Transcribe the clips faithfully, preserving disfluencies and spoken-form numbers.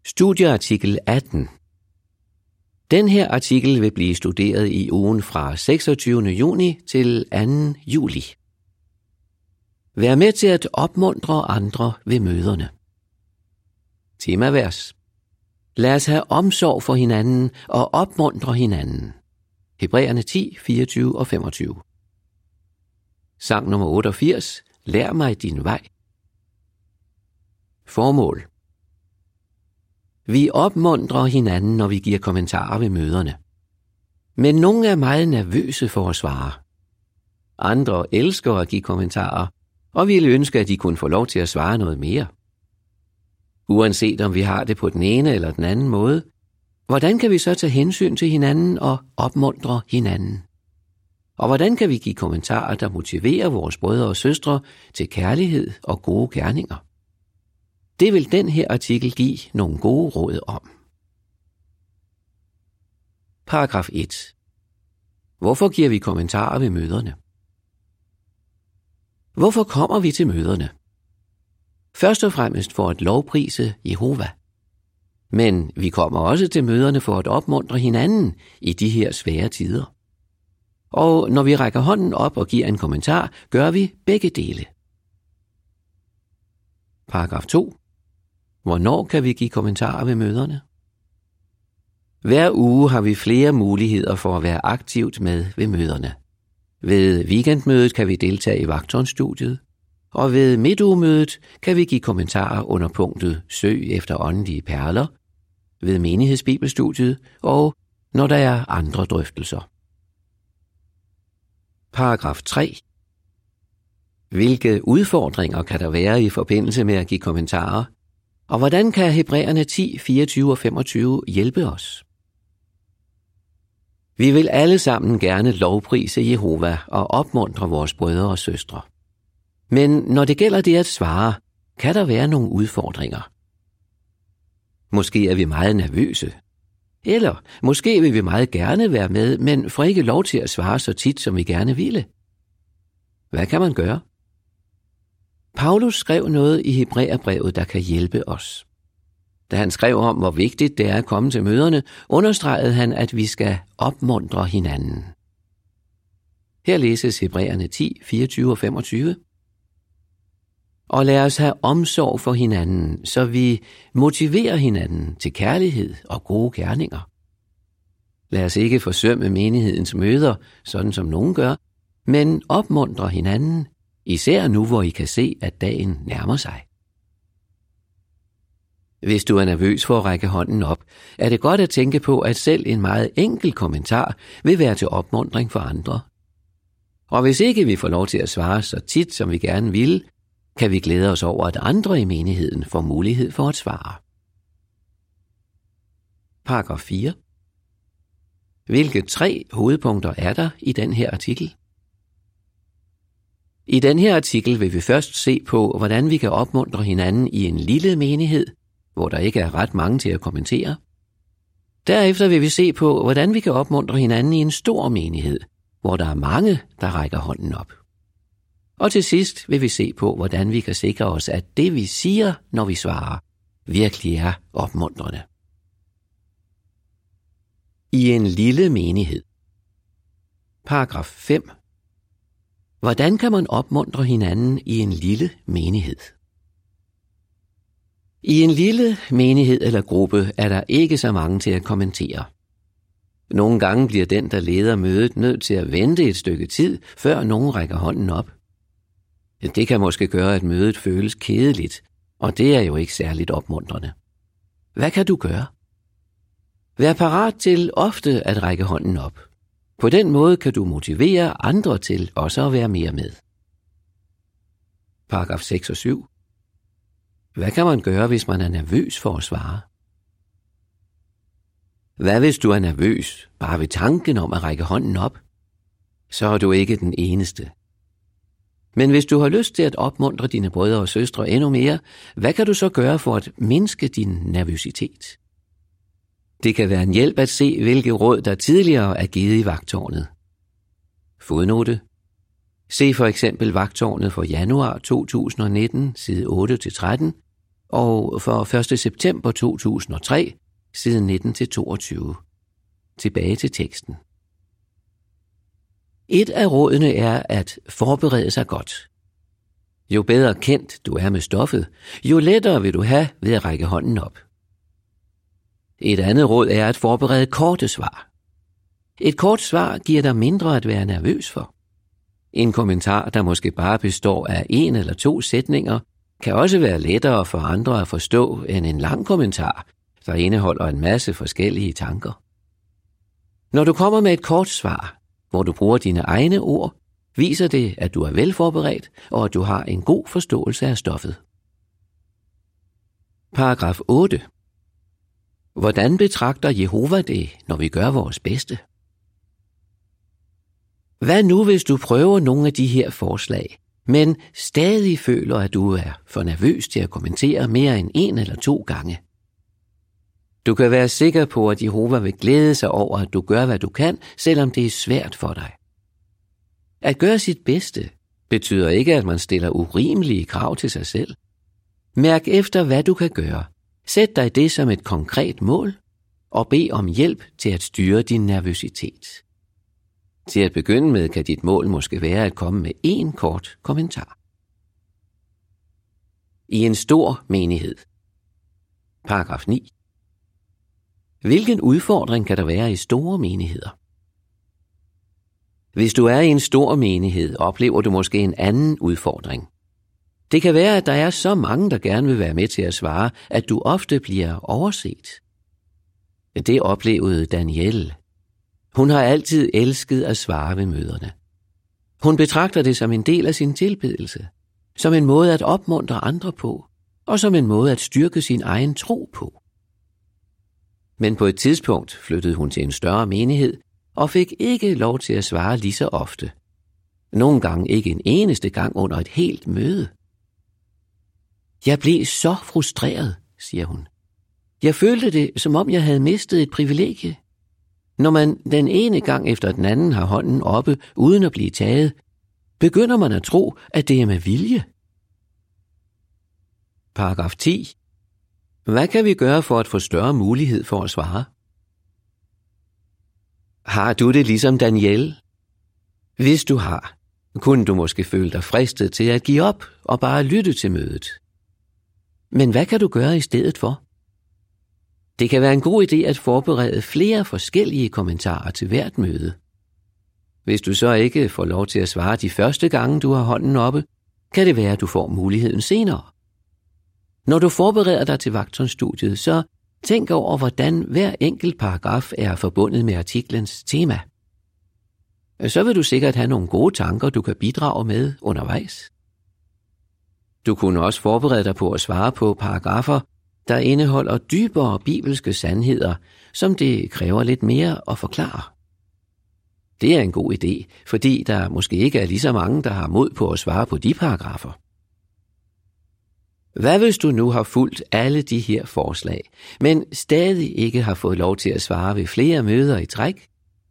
Studieartikel atten. Den her artikel vil blive studeret i ugen fra seksogtyvende juni til anden juli. Vær med til at opmuntre andre ved møderne. Temavers. Lad os have omsorg for hinanden og opmuntre hinanden. Hebræerne ti, fireogtyve og femogtyve. Sang nummer otteogfirs. Lær mig din vej. Formål. Vi opmuntrer hinanden, når vi giver kommentarer ved møderne. Men nogle er meget nervøse for at svare. Andre elsker at give kommentarer, og ville ønske, at de kunne få lov til at svare noget mere. Uanset om vi har det på den ene eller den anden måde, hvordan kan vi så tage hensyn til hinanden og opmuntre hinanden? Og hvordan kan vi give kommentarer, der motiverer vores brødre og søstre til kærlighed og gode gerninger? Det vil den her artikel give nogle gode råd om. Paragraf et. Hvorfor giver vi kommentarer ved møderne? Hvorfor kommer vi til møderne? Først og fremmest for at lovprise Jehova. Men vi kommer også til møderne for at opmuntre hinanden i de her svære tider. Og når vi rækker hånden op og giver en kommentar, gør vi begge dele. Paragraf to. Hvornår kan vi give kommentarer ved møderne? Hver uge har vi flere muligheder for at være aktivt med ved møderne. Ved weekendmødet kan vi deltage i vagtåndsstudiet, og ved midtugemødet kan vi give kommentarer under punktet Søg efter åndelige perler, ved menighedsbibelstudiet og når der er andre drøftelser. Paragraf tre. Hvilke udfordringer kan der være i forbindelse med at give kommentarer, og hvordan kan Hebræerne ti, fireogtyve og femogtyve hjælpe os? Vi vil alle sammen gerne lovprise Jehova og opmuntre vores brødre og søstre. Men når det gælder det at svare, kan der være nogle udfordringer. Måske er vi meget nervøse. Eller måske vil vi meget gerne være med, men får ikke lov til at svare så tit, som vi gerne ville. Hvad kan man gøre? Paulus skrev noget i Hebræerbrevet, der kan hjælpe os. Da han skrev om, hvor vigtigt det er at komme til møderne, understregede han, at vi skal opmuntre hinanden. Her læses Hebræerne ti, fireogtyve og femogtyve. Og lad os have omsorg for hinanden, så vi motiverer hinanden til kærlighed og gode gerninger. Lad os ikke forsømme menighedens møder, sådan som nogen gør, men opmuntre hinanden, især nu, hvor I kan se, at dagen nærmer sig. Hvis du er nervøs for at række hånden op, er det godt at tænke på, at selv en meget enkel kommentar vil være til opmuntring for andre. Og hvis ikke vi får lov til at svare så tit, som vi gerne vil, kan vi glæde os over, at andre i menigheden får mulighed for at svare. Paragraf fire. Hvilke tre hovedpunkter er der i den her artikel? I den her artikel vil vi først se på, hvordan vi kan opmuntre hinanden i en lille menighed, hvor der ikke er ret mange til at kommentere. Derefter vil vi se på, hvordan vi kan opmuntre hinanden i en stor menighed, hvor der er mange, der rækker hånden op. Og til sidst vil vi se på, hvordan vi kan sikre os, at det vi siger, når vi svarer, virkelig er opmuntrende. I en lille menighed. Paragraf fem. Hvordan kan man opmuntre hinanden i en lille menighed? I en lille menighed eller gruppe er der ikke så mange til at kommentere. Nogle gange bliver den, der leder mødet, nødt til at vente et stykke tid, før nogen rækker hånden op. Det kan måske gøre, at mødet føles kedeligt, og det er jo ikke særligt opmuntrende. Hvad kan du gøre? Vær parat til ofte at række hånden op. På den måde kan du motivere andre til også at være mere med. Paragraf seks og syv. Hvad kan man gøre, hvis man er nervøs for at svare? Hvad hvis du er nervøs, bare ved tanken om at række hånden op? Så er du ikke den eneste. Men hvis du har lyst til at opmuntre dine brødre og søstre endnu mere, hvad kan du så gøre for at mindske din nervøsitet? Det kan være en hjælp at se, hvilke råd der tidligere er givet i vagttårnet. Fodnote. Se for eksempel vagttårnet for januar to tusind og nitten, side otte til tretten, og for første september to tusind og tre, side nitten til toogtyve. Tilbage til teksten. Et af rådene er at forberede sig godt. Jo bedre kendt du er med stoffet, jo lettere vil du have ved at række hånden op. Et andet råd er at forberede korte svar. Et kort svar giver dig mindre at være nervøs for. En kommentar, der måske bare består af en eller to sætninger, kan også være lettere for andre at forstå end en lang kommentar, der indeholder en masse forskellige tanker. Når du kommer med et kort svar, hvor du bruger dine egne ord, viser det, at du er velforberedt og at du har en god forståelse af stoffet. Paragraf otte. Hvordan betragter Jehova det, når vi gør vores bedste? Hvad nu, hvis du prøver nogle af de her forslag, men stadig føler, at du er for nervøs til at kommentere mere end en eller to gange? Du kan være sikker på, at Jehova vil glæde sig over, at du gør, hvad du kan, selvom det er svært for dig. At gøre sit bedste betyder ikke, at man stiller urimelige krav til sig selv. Mærk efter, hvad du kan gøre. Sæt dig det som et konkret mål, og bed om hjælp til at styre din nervøsitet. Til at begynde med kan dit mål måske være at komme med en kort kommentar. I en stor menighed. Paragraf ni. Hvilken udfordring kan der være i store menigheder? Hvis du er i en stor menighed, oplever du måske en anden udfordring. Det kan være, at der er så mange, der gerne vil være med til at svare, at du ofte bliver overset. Det oplevede Danielle. Hun har altid elsket at svare ved møderne. Hun betragter det som en del af sin tilbedelse, som en måde at opmuntre andre på, og som en måde at styrke sin egen tro på. Men på et tidspunkt flyttede hun til en større menighed, og fik ikke lov til at svare lige så ofte. Nogle gange ikke en eneste gang under et helt møde. Jeg blev så frustreret, siger hun. Jeg følte det, som om jeg havde mistet et privilegie. Når man den ene gang efter den anden har hånden oppe, uden at blive taget, begynder man at tro, at det er med vilje. Paragraf ti. Hvad kan vi gøre for at få større mulighed for at svare? Har du det ligesom Danielle? Hvis du har, kunne du måske føle dig fristet til at give op og bare lytte til mødet. Men hvad kan du gøre i stedet for? Det kan være en god idé at forberede flere forskellige kommentarer til hvert møde. Hvis du så ikke får lov til at svare de første gange, du har hånden oppe, kan det være, at du får muligheden senere. Når du forbereder dig til vagtåndsstudiet, så tænk over, hvordan hver enkelt paragraf er forbundet med artiklens tema. Så vil du sikkert have nogle gode tanker, du kan bidrage med undervejs. Du kunne også forberede dig på at svare på paragrafer, der indeholder dybere bibelske sandheder, som det kræver lidt mere at forklare. Det er en god idé, fordi der måske ikke er lige så mange, der har mod på at svare på de paragrafer. Hvad hvis du nu har fulgt alle de her forslag, men stadig ikke har fået lov til at svare ved flere møder i træk?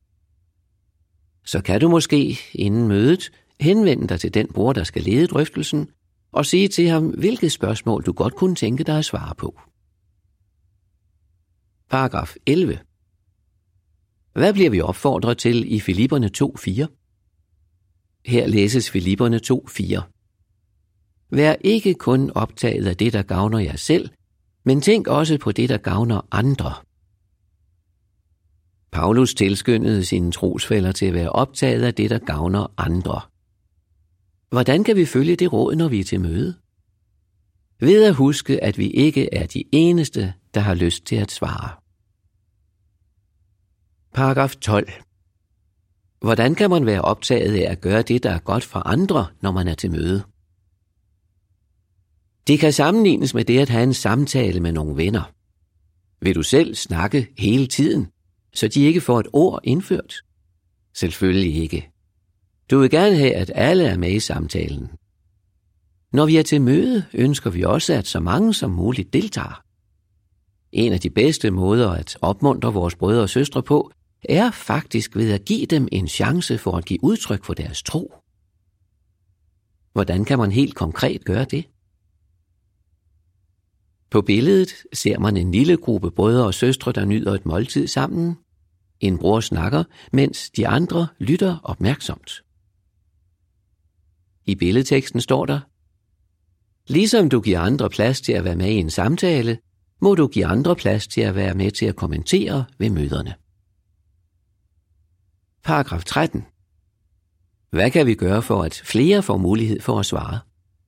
Så kan du måske inden mødet henvende dig til den bror, der skal lede drøftelsen, og sige til ham, hvilket spørgsmål du godt kunne tænke dig at svare på. Paragraf elleve. Hvad bliver vi opfordret til i Filipperne to fire? Her læses Filipperne to fire. Vær ikke kun optaget af det, der gavner jer selv, men tænk også på det, der gavner andre. Paulus tilskyndede sine trosfæller til at være optaget af det, der gavner andre. Hvordan kan vi følge det råd, når vi er til møde? Ved at huske, at vi ikke er de eneste, der har lyst til at svare. Paragraf tolv. Hvordan kan man være optaget af at gøre det, der er godt for andre, når man er til møde? Det kan sammenlignes med det at have en samtale med nogle venner. Vil du selv snakke hele tiden, så de ikke får et ord indført? Selvfølgelig ikke. Du vil gerne have, at alle er med i samtalen. Når vi er til møde, ønsker vi også, at så mange som muligt deltager. En af de bedste måder at opmuntre vores brødre og søstre på, er faktisk ved at give dem en chance for at give udtryk for deres tro. Hvordan kan man helt konkret gøre det? På billedet ser man en lille gruppe brødre og søstre, der nyder et måltid sammen. En bror snakker, mens de andre lytter opmærksomt. I billedteksten står der: Ligesom du giver andre plads til at være med i en samtale, må du give andre plads til at være med til at kommentere ved møderne. Paragraf tretten. Hvad kan vi gøre for, at flere får mulighed for at svare?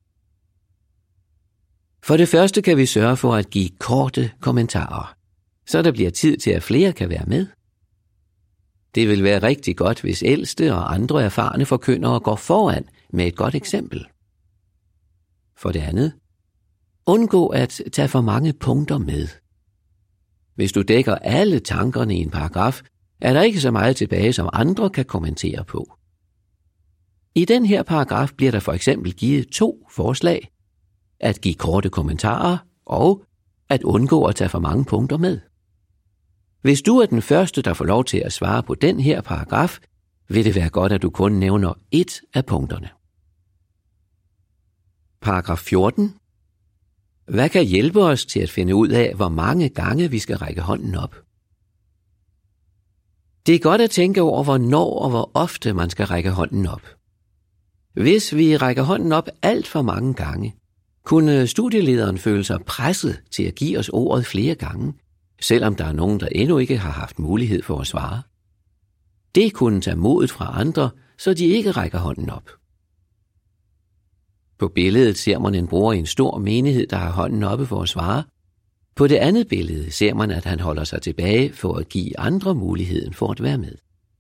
For det første kan vi sørge for at give korte kommentarer, så der bliver tid til, at flere kan være med. Det vil være rigtig godt, hvis ældste og andre erfarne forkyndere går foran med et godt eksempel. For det andet, undgå at tage for mange punkter med. Hvis du dækker alle tankerne i en paragraf, er der ikke så meget tilbage, som andre kan kommentere på. I den her paragraf bliver der for eksempel givet to forslag: at give korte kommentarer og at undgå at tage for mange punkter med. Hvis du er den første, der får lov til at svare på den her paragraf, vil det være godt, at du kun nævner ét af punkterne. Paragraf fjorten. Hvad kan hjælpe os til at finde ud af, hvor mange gange vi skal række hånden op? Det er godt at tænke over, hvornår og hvor ofte man skal række hånden op. Hvis vi rækker hånden op alt for mange gange, kunne studielederen føle sig presset til at give os ordet flere gange, selvom der er nogen, der endnu ikke har haft mulighed for at svare. Det kunne tage modet fra andre, så de ikke rækker hånden op. På billedet ser man en bror i en stor menighed, der har hånden oppe for at svare. På det andet billede ser man, at han holder sig tilbage for at give andre muligheden for at være med.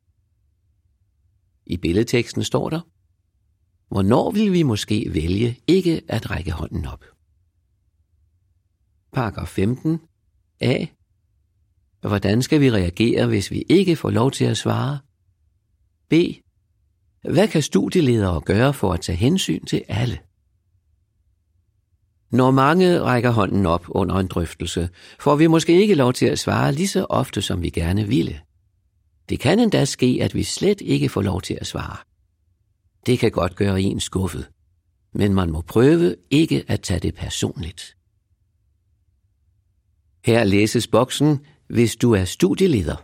I billedteksten står der: Hvornår vil vi måske vælge ikke at række hånden op? Paragraf femten. A. Hvordan skal vi reagere, hvis vi ikke får lov til at svare? B. Hvad kan studieledere gøre for at tage hensyn til alle? Når mange rækker hånden op under en drøftelse, får vi måske ikke lov til at svare lige så ofte, som vi gerne ville. Det kan endda ske, at vi slet ikke får lov til at svare. Det kan godt gøre en skuffet, men man må prøve ikke at tage det personligt. Her læses boksen, hvis du er studieleder.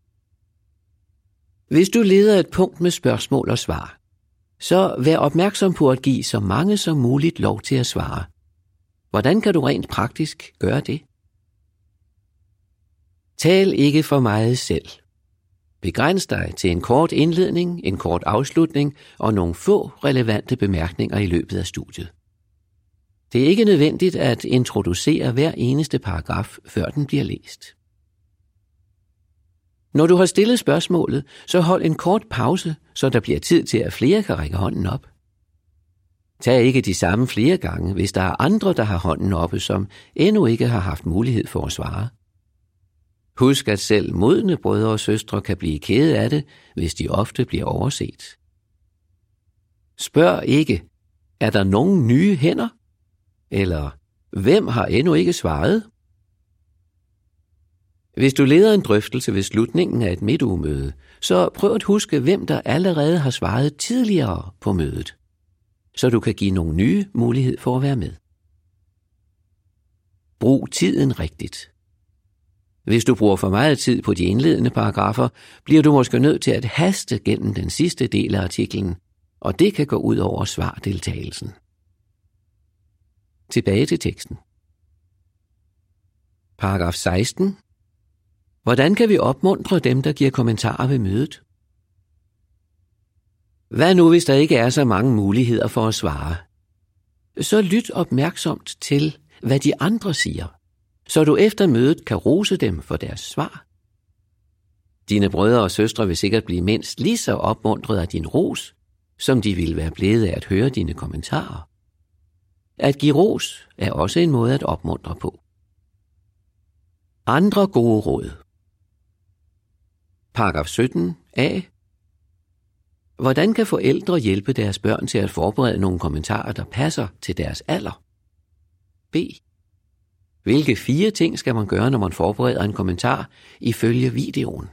Hvis du leder et punkt med spørgsmål og svar, så vær opmærksom på at give så mange som muligt lov til at svare. Hvordan kan du rent praktisk gøre det? Tal ikke for meget selv. Begræns dig til en kort indledning, en kort afslutning og nogle få relevante bemærkninger i løbet af studiet. Det er ikke nødvendigt at introducere hver eneste paragraf, før den bliver læst. Når du har stillet spørgsmålet, så hold en kort pause, så der bliver tid til, at flere kan række hånden op. Tag ikke de samme flere gange, hvis der er andre, der har hånden oppe, som endnu ikke har haft mulighed for at svare. Husk, at selv modne brødre og søstre kan blive kede af det, hvis de ofte bliver overset. Spørg ikke, er der nogen nye hænder? Eller, hvem har endnu ikke svaret? Hvis du leder en drøftelse ved slutningen af et midtugemøde, så prøv at huske, hvem der allerede har svaret tidligere på mødet, så du kan give nogle nye mulighed for at være med. Brug tiden rigtigt. Hvis du bruger for meget tid på de indledende paragrafer, bliver du måske nødt til at haste gennem den sidste del af artiklen, og det kan gå ud over svardeltagelsen. Tilbage til teksten. Paragraf seksten. Hvordan kan vi opmuntre dem, der giver kommentarer ved mødet? Hvad nu, hvis der ikke er så mange muligheder for at svare? Så lyt opmærksomt til, hvad de andre siger, så du efter mødet kan rose dem for deres svar. Dine brødre og søstre vil sikkert blive mindst lige så opmuntret af din ros, som de ville være blevet af at høre dine kommentarer. At give ros er også en måde at opmuntre på. Andre gode råd. Paragraf sytten a. Hvordan kan forældre hjælpe deres børn til at forberede nogle kommentarer, der passer til deres alder? B. Hvilke fire ting skal man gøre, når man forbereder en kommentar ifølge videoen?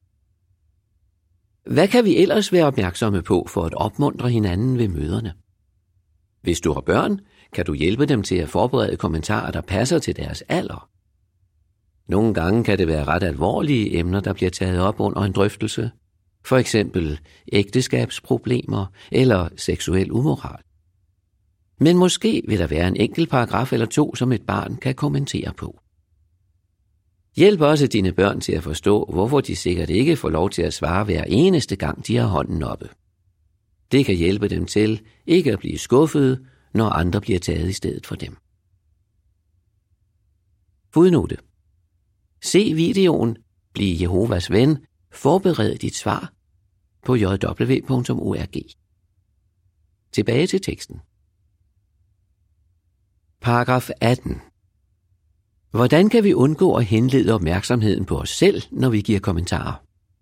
Hvad kan vi ellers være opmærksomme på for at opmuntre hinanden ved møderne? Hvis du har børn, kan du hjælpe dem til at forberede kommentarer, der passer til deres alder. Nogle gange kan det være ret alvorlige emner, der bliver taget op under en drøftelse. For eksempel ægteskabsproblemer eller seksuel umoral. Men måske vil der være en enkelt paragraf eller to, som et barn kan kommentere på. Hjælp også dine børn til at forstå, hvorfor de sikkert ikke får lov til at svare hver eneste gang, de har hånden oppe. Det kan hjælpe dem til ikke at blive skuffede, når andre bliver taget i stedet for dem. Fodnote. Se videoen Bliv Jehovas ven. Forbered dit svar på j w punktum org. Tilbage til teksten. Paragraf atten. Hvordan kan vi undgå at henlede opmærksomheden på os selv, når vi giver kommentarer?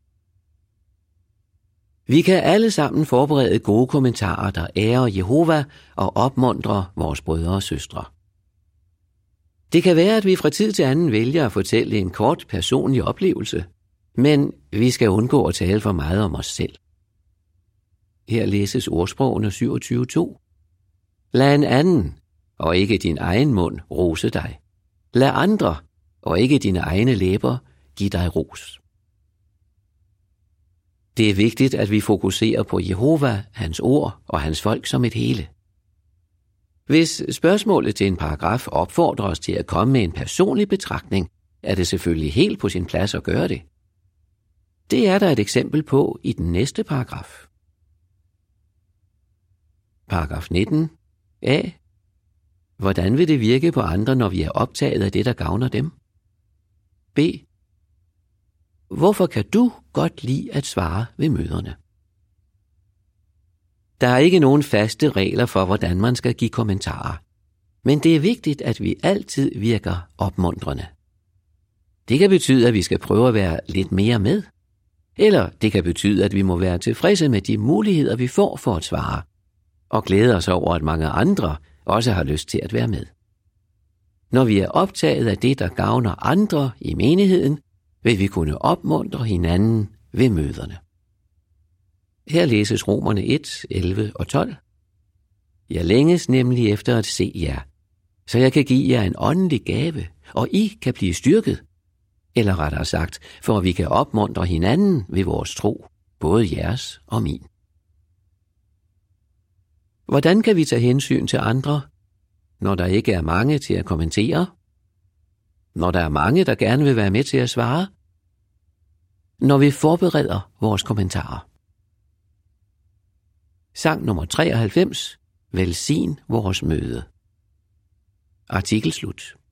Vi kan alle sammen forberede gode kommentarer, der ærer Jehova og opmuntrer vores brødre og søstre. Det kan være, at vi fra tid til anden vælger at fortælle en kort personlig oplevelse, men vi skal undgå at tale for meget om os selv. Her læses ordsprogene syvogtyve to. Lad en anden, og ikke din egen mund, rose dig. Lad andre, og ikke dine egne læber, give dig ros. Det er vigtigt, at vi fokuserer på Jehova, hans ord og hans folk som et hele. Hvis spørgsmålet til en paragraf opfordrer os til at komme med en personlig betragtning, er det selvfølgelig helt på sin plads at gøre det. Det er der et eksempel på i den næste paragraf. Paragraf nitten. A. Hvordan vil det virke på andre, når vi er optaget af det, der gavner dem? B. Hvorfor kan du godt lide at svare ved møderne? Der er ikke nogen faste regler for, hvordan man skal give kommentarer, men det er vigtigt, at vi altid virker opmuntrende. Det kan betyde, at vi skal prøve at være lidt mere med, eller det kan betyde, at vi må være tilfredse med de muligheder, vi får for at svare, og glæde os over, at mange andre også har lyst til at være med. Når vi er optaget af det, der gavner andre i menigheden, vil vi kunne opmuntre hinanden ved møderne. Her læses Romerne et, elleve og tolv. Jeg længes nemlig efter at se jer, så jeg kan give jer en åndelig gave, og I kan blive styrket, eller rettere sagt, for at vi kan opmuntre hinanden ved vores tro, både jeres og min. Hvordan kan vi tage hensyn til andre, når der ikke er mange til at kommentere? Når der er mange, der gerne vil være med til at svare? Når vi forbereder vores kommentarer. Sang nummer treoghalvfems. Velsign vores møde. Artikel slut.